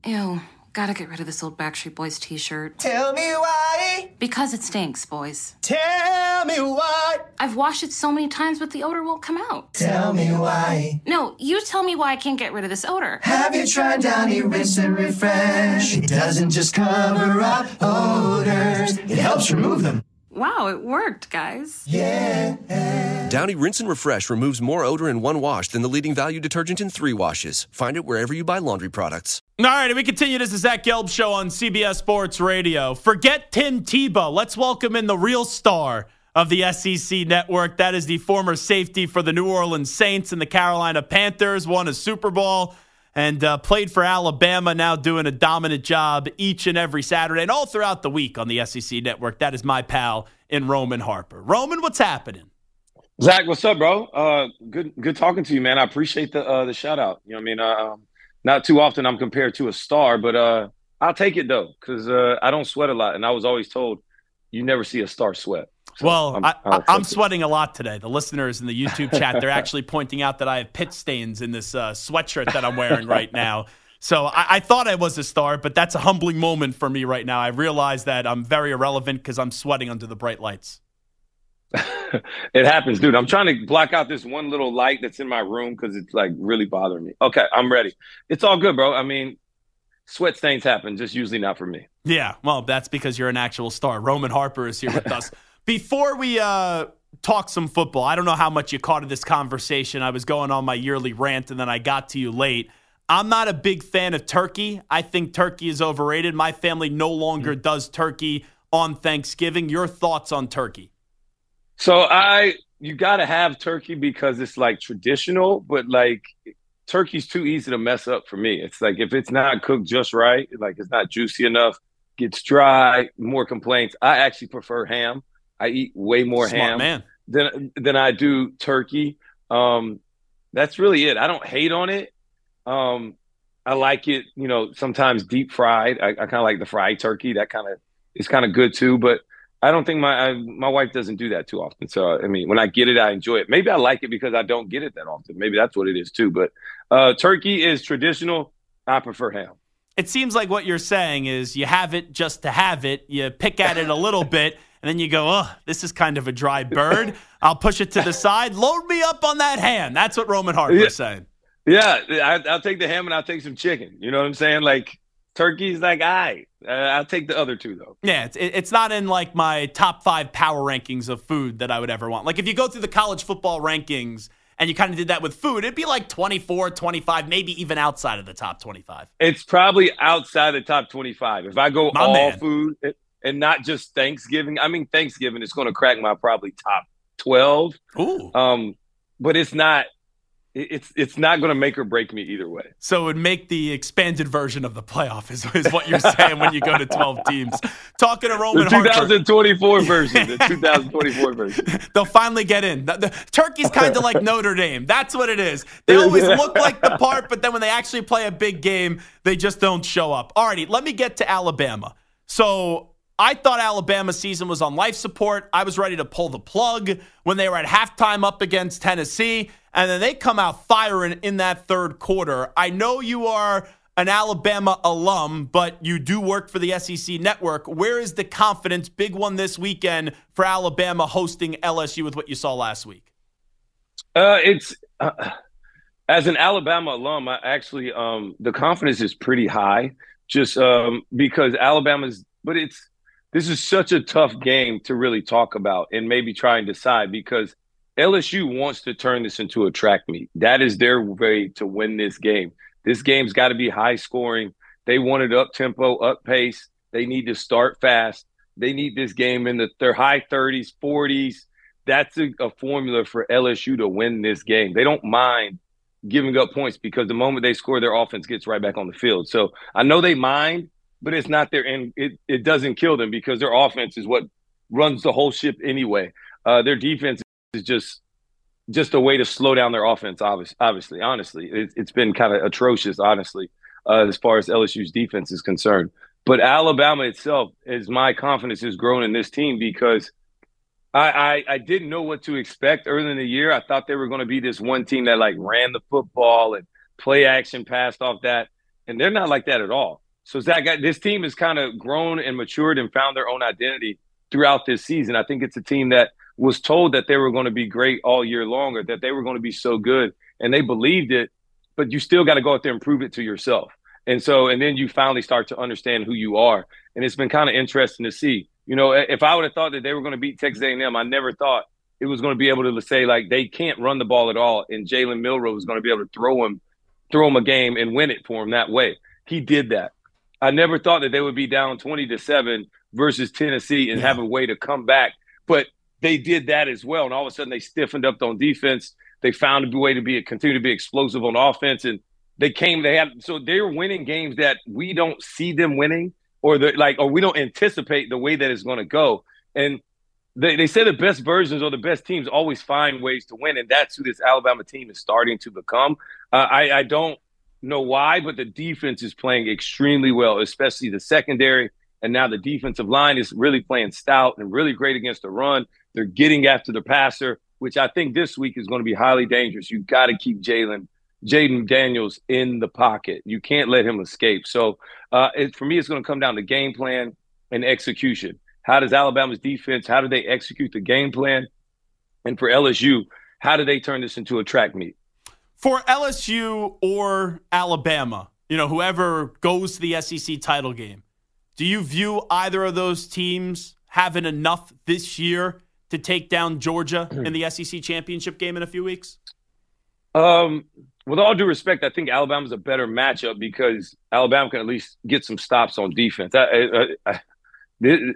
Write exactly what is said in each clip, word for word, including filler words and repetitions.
Ew, gotta get rid of this old Backstreet Boys t-shirt. Tell me why. Because it stinks, boys. Tell me why. I've washed it so many times, but the odor won't come out. Tell me why. No, you tell me why I can't get rid of this odor. Have you tried Downy Rinse and Refresh? It doesn't just cover up odors, it helps remove them. Wow, it worked, guys. Yeah. Downy Rinse and Refresh removes more odor in one wash than the leading value detergent in three washes. Find it wherever you buy laundry products. All right, and we continue. This is Zach Gelb Show on C B S Sports Radio. Forget Tim Tebow. Let's welcome in the real star of the S E C network. That is the former safety for the New Orleans Saints and the Carolina Panthers, won a Super Bowl, and uh, played for Alabama, now doing a dominant job each and every Saturday and all throughout the week on the S E C network. That is my pal in Roman Harper. Roman, what's happening? Zach, what's up, bro? Uh, good good talking to you, man. I appreciate the uh, the shout out. You know what I mean? Uh, not too often I'm compared to a star, but uh, I'll take it, though, because uh, I don't sweat a lot. And I was always told you never see a star sweat. So well, I'm, I, I, I'm it. sweating a lot today. The listeners in the YouTube chat, they're actually pointing out that I have pit stains in this uh, sweatshirt that I'm wearing right now. So I, I thought I was a star, but that's a humbling moment for me right now. I realize that I'm very irrelevant because I'm sweating under the bright lights. It happens, dude. I'm trying to block out this one little light that's in my room because it's like really bothering me. Okay, I'm ready. It's all good, bro. I mean, sweat stains happen, just usually not for me. Yeah, well, that's because you're an actual star. Roman Harper is here with us. Before we uh, talk some football, I don't know how much you caught of this conversation. I was going on my yearly rant, and then I got to you late. I'm not a big fan of turkey. I think turkey is overrated. My family no longer does turkey on Thanksgiving. Your thoughts on turkey? So I, you got to have turkey because it's like traditional, but like turkey's too easy to mess up for me. It's like if it's not cooked just right, like it's not juicy enough, gets dry, more complaints. I actually prefer ham. I eat way more Smart ham man. than than I do turkey. Um, that's really it. I don't hate on it. Um, I like it, you know, sometimes deep fried. I, I kind of like the fried turkey. That kind of is kind of good too, but I don't think my I, my wife doesn't do that too often. So, I mean, when I get it, I enjoy it. Maybe I like it because I don't get it that often. Maybe that's what it is too. But uh, turkey is traditional. I prefer ham. It seems like what you're saying is you have it just to have it. You pick at it a little bit, and then you go, oh, this is kind of a dry bird. I'll push it to the side. Load me up on that ham. That's what Roman Harper is yeah. saying. Yeah, I, I'll take the ham and I'll take some chicken. You know what I'm saying? Like, turkey's like, all right. Uh, I'll take the other two, though. Yeah, it's, it's not in, like, my top five power rankings of food that I would ever want. Like, if you go through the college football rankings and you kind of did that with food, it'd be like twenty-four, twenty-five, maybe even outside of the top twenty-five. It's probably outside the top twenty-five. If I go My all man. food and not just Thanksgiving, I mean, Thanksgiving is going to crack my probably top twelve. Ooh. Um, but it's not. It's it's not going to make or break me either way. So it would make the expanded version of the playoff is, is what you're saying when you go to twelve teams. Talking to Roman the Harper. twenty twenty-four version. The twenty twenty-four version. They'll finally get in. The, the, Turkey's kind of like Notre Dame. That's what it is. They always look like the part, but then when they actually play a big game, they just don't show up. Alrighty, let me get to Alabama. So I thought Alabama's season was on life support. I was ready to pull the plug when they were at halftime up against Tennessee. And then they come out firing in that third quarter. I know you are an Alabama alum, but you do work for the S E C network. Where is the confidence? Big one this weekend for Alabama hosting L S U with what you saw last week. Uh, it's uh, as an Alabama alum, I actually um, the confidence is pretty high just um, because Alabama's, but it's, this is such a tough game to really talk about and maybe try and decide because L S U wants to turn this into a track meet. That is their way to win this game. This game's got to be high scoring. They want it up tempo, up pace. They need to start fast. They need this game in the, their high thirties, forties. That's a, a formula for L S U to win this game. They don't mind giving up points because the moment they score, their offense gets right back on the field. So I know they mind, but it's not their end. It, it doesn't kill them because their offense is what runs the whole ship anyway. Uh, their defense is just just a way to slow down their offense, obviously. obviously honestly. It, it's been kind of atrocious, honestly, uh, as far as L S U's defense is concerned. But Alabama itself, is my confidence has grown in this team because I, I, I didn't know what to expect early in the year. I thought they were going to be this one team that, like, ran the football and play action passed off that. and they're not like that at all. So Zach, this team has kind of grown and matured and found their own identity throughout this season. I think it's a team that was told that they were going to be great all year long, or that they were going to be so good, and they believed it, but you still got to go out there and prove it to yourself. And so, and then you finally start to understand who you are. And it's been kind of interesting to see. You know, if I would have thought that they were going to beat Texas A and M, I never thought it was going to be able to say, like, they can't run the ball at all, and Jalen Milroe was going to be able to throw him, throw him a game and win it for him that way. He did that. I never thought that they would be down twenty to seven versus Tennessee and yeah. have a way to come back. But they did that as well. And all of a sudden they stiffened up on defense. They found a way to be continue to be explosive on offense. And they came, they had, so they're winning games that we don't see them winning, or the like, or we don't anticipate the way that it's going to go. And they, they say the best versions or the best teams always find ways to win. And that's who this Alabama team is starting to become. Uh, I, I don't know why, but the defense is playing extremely well, especially the secondary. And now the defensive line is really playing stout and really great against the run. They're getting after the passer, which I think this week is going to be highly dangerous. You've got to keep Jalen, Jaden Daniels in the pocket. You can't let him escape. So uh, it, for me, it's going to come down to game plan and execution. How does Alabama's defense, how do they execute the game plan? And for L S U, how do they turn this into a track meet? For L S U or Alabama, you know, whoever goes to the S E C title game, do you view either of those teams having enough this year to take down Georgia in the S E C championship game in a few weeks? Um, with all due respect, I think Alabama's a better matchup because Alabama can at least get some stops on defense. I, I, I,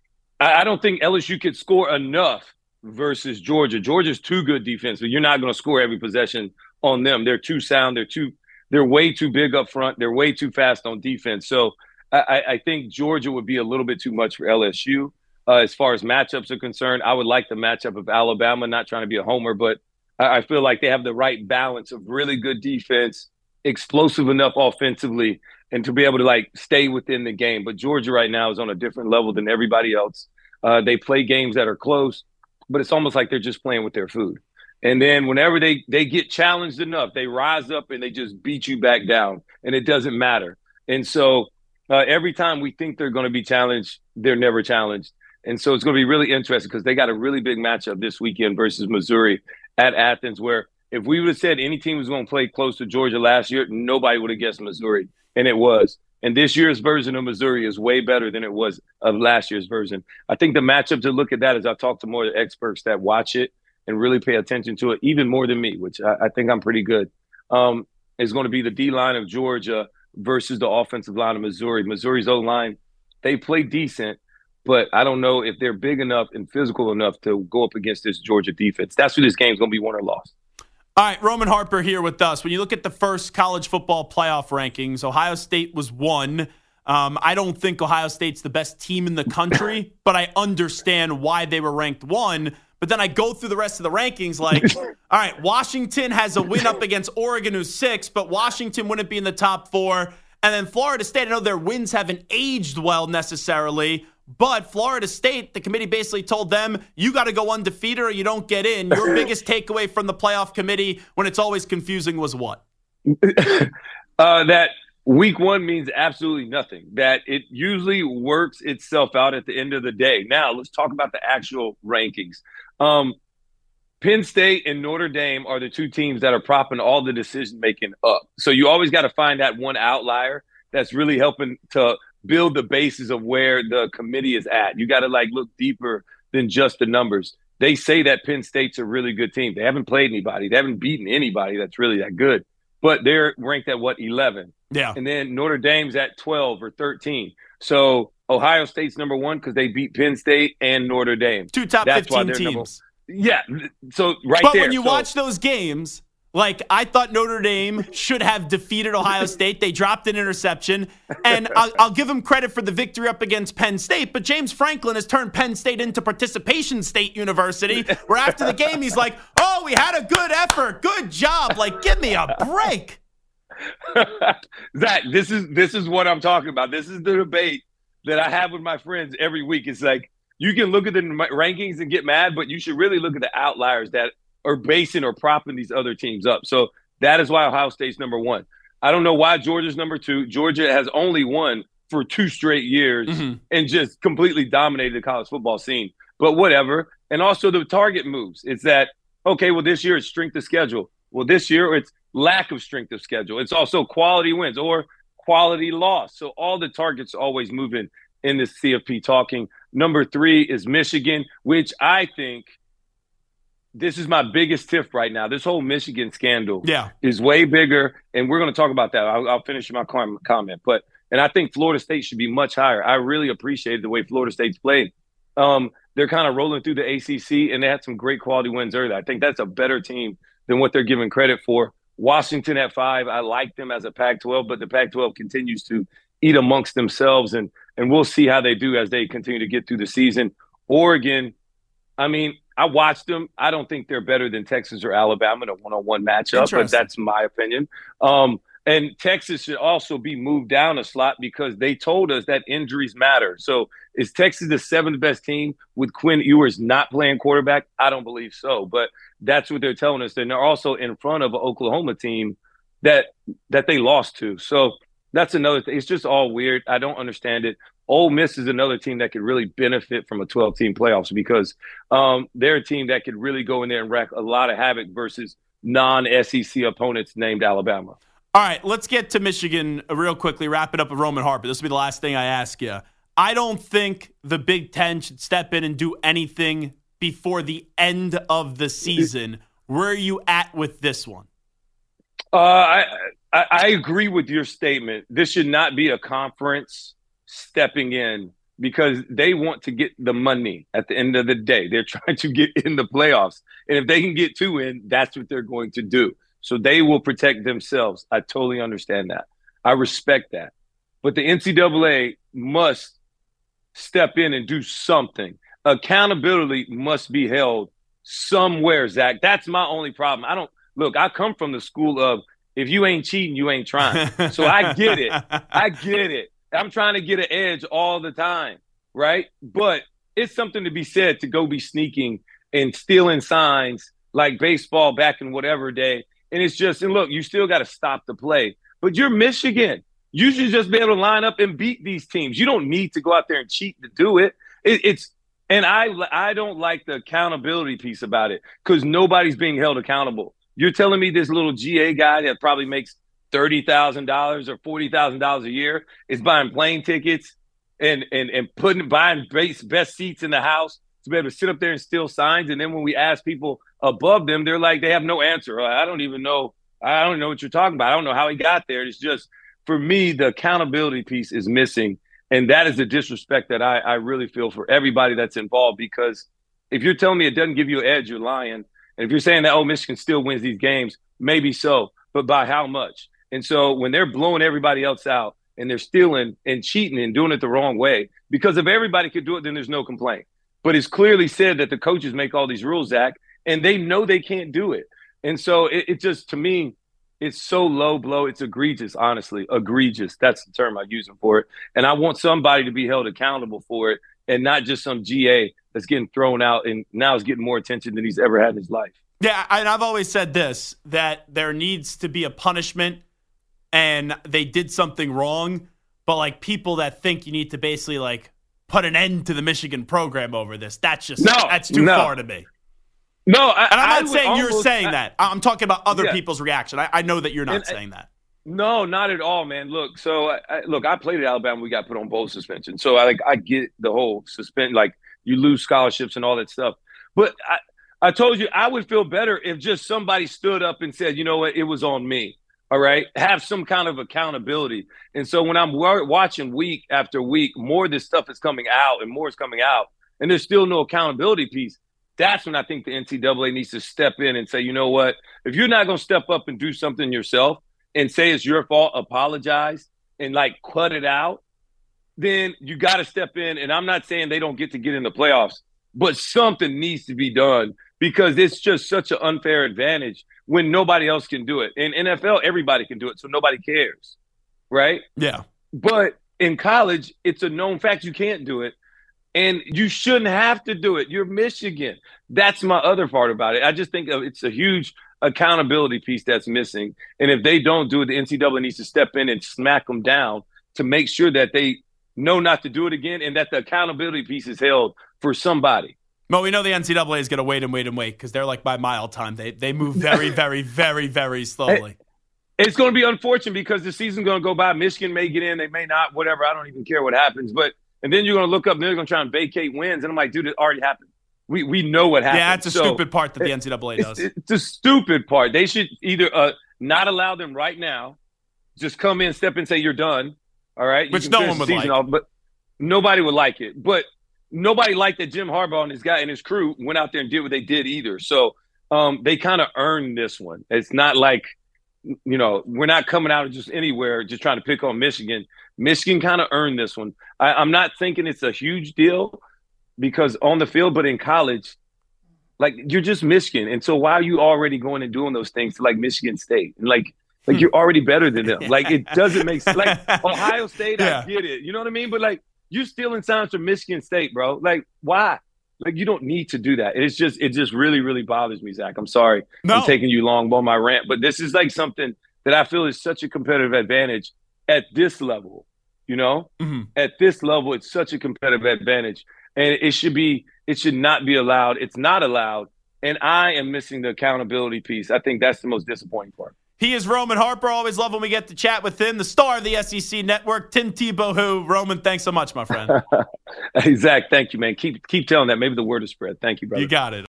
I don't think L S U could score enough versus Georgia. Georgia's too good defense, but you're not going to score every possession on them. They're too sound. They're too. They're way too big up front. They're way too fast on defense. So I, I think Georgia would be a little bit too much for L S U uh, as far as matchups are concerned. I would like the matchup of Alabama, not trying to be a homer, but I, I feel like they have the right balance of really good defense, explosive enough offensively, and to be able to, like, stay within the game. But Georgia right now is on a different level than everybody else. Uh, they play games that are close, but it's almost like they're just playing with their food. And then whenever they, they get challenged enough, they rise up and they just beat you back down, and it doesn't matter. And so uh, every time we think they're going to be challenged, they're never challenged. And so it's going to be really interesting because they got a really big matchup this weekend versus Missouri at Athens, where if we would have said any team was going to play close to Georgia last year, nobody would have guessed Missouri, and it was. And this year's version of Missouri is way better than it was of last year's version. I think the matchup to look at that is I've talked to more experts that watch it and really pay attention to it, even more than me, which I, I think I'm pretty good, um, is going to be the D-line of Georgia versus the offensive line of Missouri. Missouri's O-line, they play decent, but I don't know if they're big enough and physical enough to go up against this Georgia defense. That's who this game's going to be, won or lost. All right, Roman Harper here with us. When you look at the first college football playoff rankings, Ohio State was one. Um, I don't think Ohio State's the best team in the country, but I understand why they were ranked one. But then I go through the rest of the rankings like, all right, Washington has a win up against Oregon, who's six, but Washington wouldn't be in the top four. And then Florida State, I know their wins haven't aged well necessarily, but Florida State, the committee basically told them, you got to go undefeated or you don't get in. Your biggest takeaway from the playoff committee when it's always confusing was what? uh, that week one means absolutely nothing, that it usually works itself out at the end of the day. Now, let's talk about the actual rankings. Um, Penn State and Notre Dame are the two teams that are propping all the decision-making up. So you always got to find that one outlier that's really helping to build the basis of where the committee is at. You got to, like, look deeper than just the numbers. They say that Penn State's a really good team. They haven't played anybody. They haven't beaten anybody that's really that good. But they're ranked at, what, eleven? Yeah. And then Notre Dame's at twelve or thirteen. So Ohio State's number one because they beat Penn State and Notre Dame. Two top That's fifteen teams. Number, yeah. So right but there. But when you so, watch those games, like, I thought Notre Dame should have defeated Ohio State. They dropped an interception. And I'll, I'll give them credit for the victory up against Penn State. But James Franklin has turned Penn State into Participation State University, where after the game he's like, oh, we had a good effort. Good job. Like, give me a break. Zach, this is this is what I'm talking about. This is the debate that I have with my friends every week. It's like, you can look at the rankings and get mad, but you should really look at the outliers that are basing or propping these other teams up. So that is why Ohio State's number one. I don't know why Georgia's number two. Georgia has only won for two straight years mm-hmm. and just completely dominated the college football scene. But whatever. And also the target moves. It's that, okay, well, this year it's strength of schedule. Well, this year it's lack of strength of schedule. It's also quality wins or quality loss. So all the targets are always moving in this C F P talking. Number three is Michigan, which I think this is my biggest tiff right now. This whole Michigan scandal yeah. is way bigger, and we're going to talk about that. I'll, I'll finish my comment. But and I think Florida State should be much higher. I really appreciated the way Florida State's played. Um, they're kind of rolling through the A C C, and they had some great quality wins earlier. I think that's a better team than what they're given credit for. Washington at five, I like them as a Pac twelve, but the Pac twelve continues to eat amongst themselves, and and we'll see how they do as they continue to get through the season. Oregon, I mean, I watched them. I don't think they're better than Texas or Alabama in a one-on-one matchup, but that's my opinion. Um, and Texas should also be moved down a slot because they told us that injuries matter. So is Texas the seventh best team with Quinn Ewers not playing quarterback? I don't believe so, but that's what they're telling us. And they're also in front of an Oklahoma team that that they lost to. So that's another thing. It's just all weird. I don't understand it. Ole Miss is another team that could really benefit from a twelve-team playoffs because um, they're a team that could really go in there and wreak a lot of havoc versus non-S E C opponents named Alabama. All right, let's get to Michigan real quickly, wrap it up with Roman Harper. This will be the last thing I ask you. I don't think the Big Ten should step in and do anything before the end of the season. Where are you at with this one? Uh, I, I I agree with your statement. This should not be a conference stepping in because they want to get the money at the end of the day. They're trying to get in the playoffs. And if they can get two in, that's what they're going to do. So they will protect themselves. I totally understand that. I respect that. But the N C double A must step in and do something. Accountability must be held somewhere, Zach. That's my only problem. I don't – look, I come from the school of if you ain't cheating, you ain't trying. So I get it. I get it. I'm trying to get an edge all the time, right? But it's something to be said to go be sneaking and stealing signs like baseball back in whatever day. And it's just – and look, you still got to stop the play. But you're Michigan. You should just be able to line up and beat these teams. You don't need to go out there and cheat to do it. it it's and I I don't like the accountability piece about it because nobody's being held accountable. You're telling me this little G A guy that probably makes thirty thousand dollars or forty thousand dollars a year is buying plane tickets and and and putting buying base, best seats in the house to be able to sit up there and steal signs. And then when we ask people above them, they're like they have no answer. I don't even know. I don't know what you're talking about. I don't know how he got there. It's just. For me, the accountability piece is missing, and that is the disrespect that I, I really feel for everybody that's involved because if you're telling me it doesn't give you an edge, you're lying. And if you're saying that, oh, Michigan still wins these games, maybe so, but by how much? And so when they're blowing everybody else out and they're stealing and cheating and doing it the wrong way, because if everybody could do it, then there's no complaint. But it's clearly said that the coaches make all these rules, Zach, and they know they can't do it. And so it, it just, to me, it's so low blow. It's egregious, honestly. Egregious. That's the term I'm using for it. And I want somebody to be held accountable for it and not just some G A that's getting thrown out and now is getting more attention than he's ever had in his life. Yeah, and I've always said this, that there needs to be a punishment and they did something wrong, but like people that think you need to basically like put an end to the Michigan program over this, that's just, no, that's too no. far to me. No, I, and I'm not I saying almost, you're saying I, that. I'm talking about other yeah. people's reaction. I, I know that you're not and, saying that. No, not at all, man. Look, so I, I, look, I played at Alabama. We got put on bowl suspension, so I like I get the whole suspend, like you lose scholarships and all that stuff. But I, I told you I would feel better if just somebody stood up and said, you know what, it was on me. All right, have some kind of accountability. And so when I'm watching week after week, more of this stuff is coming out and more is coming out, and there's still no accountability piece. That's when I think the N C double A needs to step in and say, you know what, if you're not going to step up and do something yourself and say it's your fault, apologize, and like cut it out, then you got to step in. And I'm not saying they don't get to get in the playoffs, but something needs to be done because it's just such an unfair advantage when nobody else can do it. In N F L, everybody can do it, so nobody cares, right? Yeah. But in college, it's a known fact you can't do it. And you shouldn't have to do it. You're Michigan. That's my other part about it. I just think it's a huge accountability piece that's missing. And if they don't do it, the N C double A needs to step in and smack them down to make sure that they know not to do it again and that the accountability piece is held for somebody. Well, we know the N C double A is going to wait and wait and wait because they're like by mile time. They they move very, very, very, very slowly. It's going to be unfortunate because the season's going to go by. Michigan may get in, they may not, whatever. I don't even care what happens. But and then you're going to look up and they're going to try and vacate wins. And I'm like, dude, it already happened. We we know what happened. Yeah, that's a so, stupid part that the N C double A does. It's, it's a stupid part. They should either uh, not allow them right now, just come in, step in, and say you're done. All right, which no one would like. Off, but nobody would like it. But nobody liked that Jim Harbaugh and his guy and his crew went out there and did what they did either. So um, they kind of earned this one. It's not like, you know, we're not coming out of just anywhere just trying to pick on Michigan. Michigan kind of earned this one. I, I'm not thinking it's a huge deal because on the field, but in college, like you're just Michigan. And so why are you already going and doing those things to like Michigan State? And like, like you're already better than them. Like it doesn't make sense. Like Ohio State, yeah. I get it. You know what I mean? But like you're stealing signs from Michigan State, bro. Like why? Like you don't need to do that. It's just, it just really, really bothers me, Zach. I'm sorry. No. I'm taking you long on my rant, but this is like something that I feel is such a competitive advantage at this level. You know, mm-hmm. At this level, it's such a competitive advantage, and it should be, it should not be allowed. It's not allowed, and I am missing the accountability piece. I think that's the most disappointing part. He is Roman Harper. Always love when we get to chat with him, the star of the S E C Network, Tim Tebow. Who Roman? Thanks so much, my friend. Hey, Zach, thank you, man. Keep keep telling that. Maybe the word is spread. Thank you, brother. You got it.